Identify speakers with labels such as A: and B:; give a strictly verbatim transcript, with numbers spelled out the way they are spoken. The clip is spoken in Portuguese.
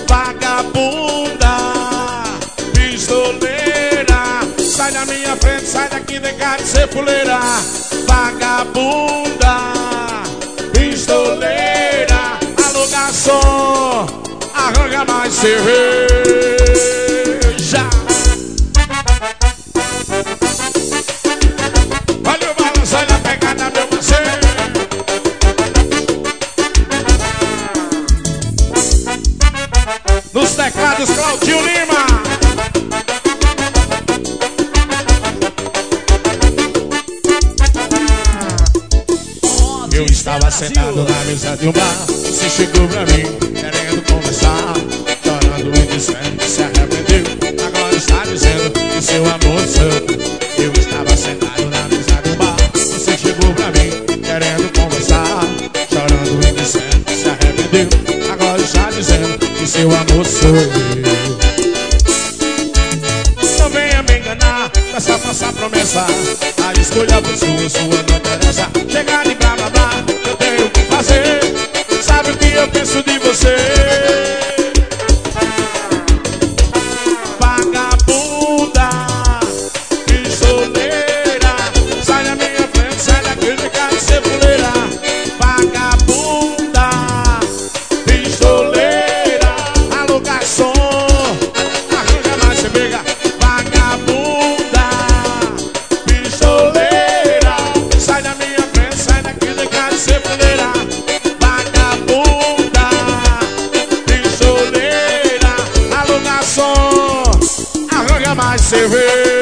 A: vagabunda, pistoleira, sai da minha frente, sai daqui, vem cá de ser fuleira. Vagabunda, pistoleira, alugação, arranca mais cerveja. Olha o balanço, olha a pegada, meu parceiro. Nos teclados, Claudinho Lima. Eu estava sentado na mesa de um bar. Você chegou pra mim, querendo conversar, chorando e dizendo que se arrependeu. Agora está dizendo que seu amor sou. Eu estava sentado na mesa de um bar. Você chegou pra mim, querendo conversar, chorando e dizendo que se arrependeu. Agora está dizendo que seu amor sou eu. Não venha me enganar com essa falsa promessa. A escolha foi sua, sua não interessa. Chegar de blá blá blá, eu tenho o que fazer. Sabe o que eu penso de você? Vagabunda, pistoleira, sai da minha frente, sai daqui, vem cá de ser fuleira. Vagabunda, pistoleira, alugação, arranja mais cerveja. Vagabunda, pistoleira, sai da minha frente, sai daqui, vem cá de ser fuleira. Vagabunda, pistoleira, alugação, arranja mais cerveja.